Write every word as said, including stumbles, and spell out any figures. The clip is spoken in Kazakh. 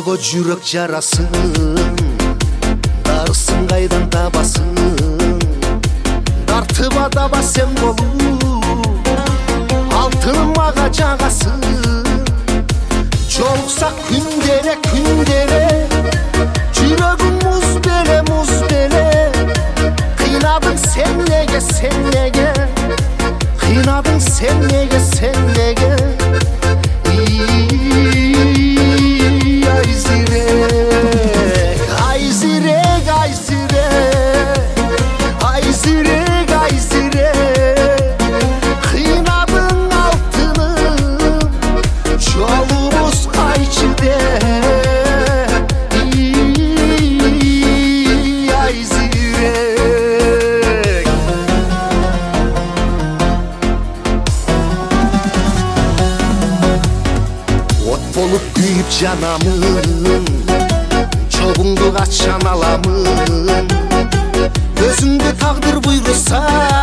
Жолго жүрөк жарасын, дарысын кайдан табасың? Тартып адаба сен болуп, алтыным мага жагасың. Жолуксак күндере күндере, жүрөгүм муз беле муз беле. Кыйнадың сен неге сен неге, кыйнадың сен неге сен неге. Olup kuyup canamın, çobundu kaçan alamın. Gözünde takdir buyursa